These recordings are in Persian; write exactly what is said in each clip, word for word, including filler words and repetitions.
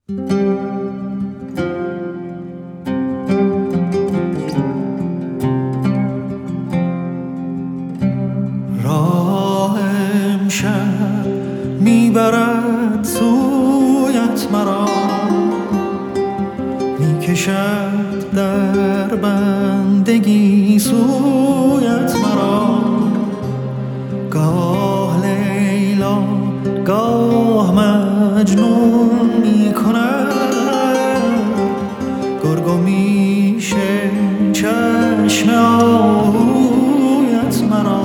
راه امشب میبرد سویت مرا، میکشد در بندگی سویت مرا. گاه لیلا گاه مجنون میکند، گرگ و میشه چشم آهویت مرا.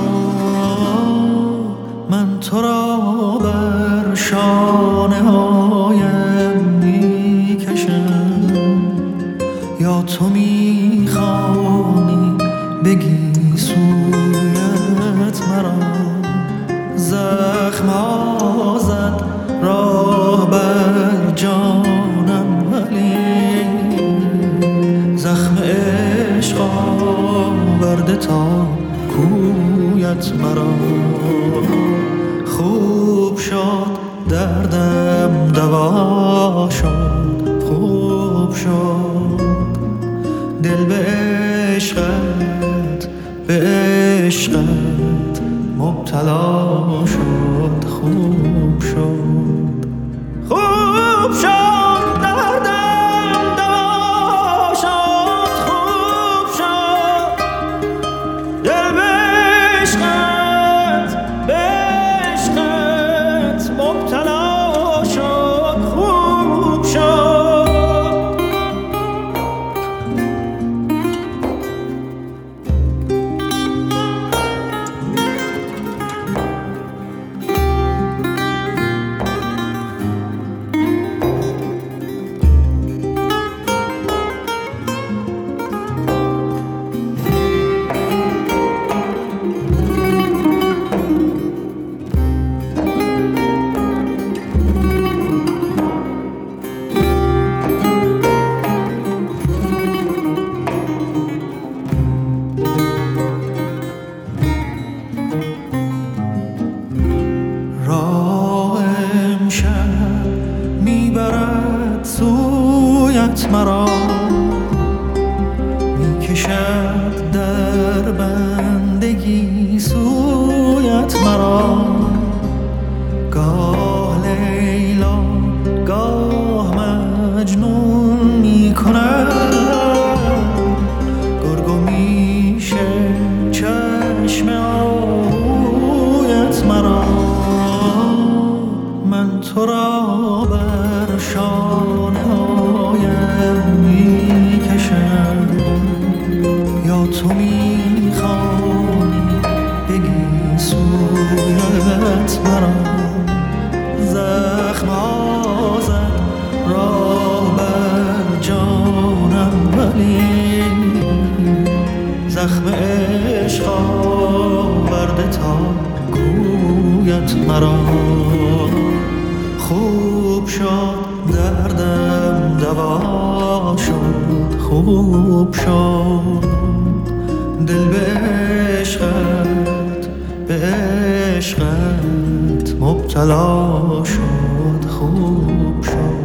من تو را بر شانه هایم میکشم، یا تو میخوانی بگی سویت مرا. زخم ها زد راه بر جانم، ولی زخم عشق آورده تا کویت مرا. خوب شد دردم دوا شد، خوب شد دل به عشقت به عشقت مبتلا شد. خوب شد خوب شد دردم دوا شد، خوب شد دل به عشقت به عشقت مبتلا شد. خوب شد میبرد سویت مرا، میکشد در بندگی سویت مرا. گاه لیلا گاه مجنون میکند، گرگ و میشه چشم آهویت مرا. من تو را بر شانه هایم میکشم، یا تو میخوانی بگی سویت مرا. زخم ها زد راه بر جانم، ولی زخم عشق آورده تا کویت مرا. خوب شد دردم دوا شد، خوب شد دل به عشقت به عشقت مبتلا شد. خوب شد